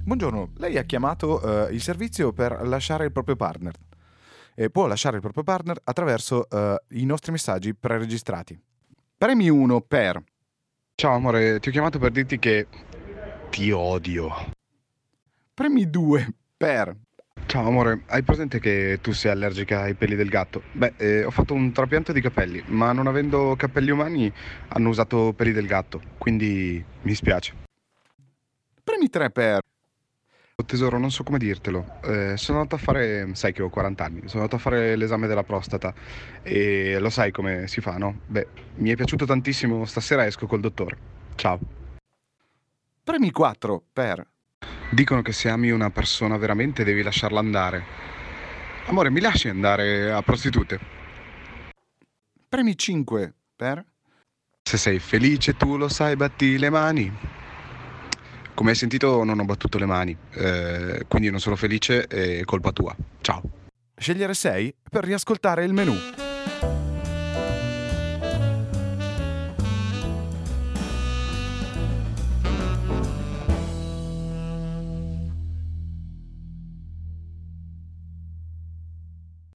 Buongiorno, lei ha chiamato il servizio per lasciare il proprio partner e può lasciare il proprio partner attraverso i nostri messaggi preregistrati. Premi 1 per. Ciao amore, ti ho chiamato per dirti che ti odio. Premi 2 per. Ciao amore, hai presente che tu sei allergica ai peli del gatto? Ho fatto un trapianto di capelli, ma non avendo capelli umani hanno usato peli del gatto, quindi mi spiace. Premi 3 per. Oh, tesoro, non so come dirtelo. Sono andato a fare, sai che ho 40 anni, sono andato a fare l'esame della prostata e lo sai come si fa, no? Mi è piaciuto tantissimo, stasera esco col dottore. Ciao. Premi 4 per. Dicono che se ami una persona veramente devi lasciarla andare. Amore, mi lasci andare a prostitute? Premi 5 per. Se sei felice tu lo sai, batti le mani. Come hai sentito non ho battuto le mani, quindi non sono felice, è colpa tua. Ciao. Scegliere 6 per riascoltare il menu.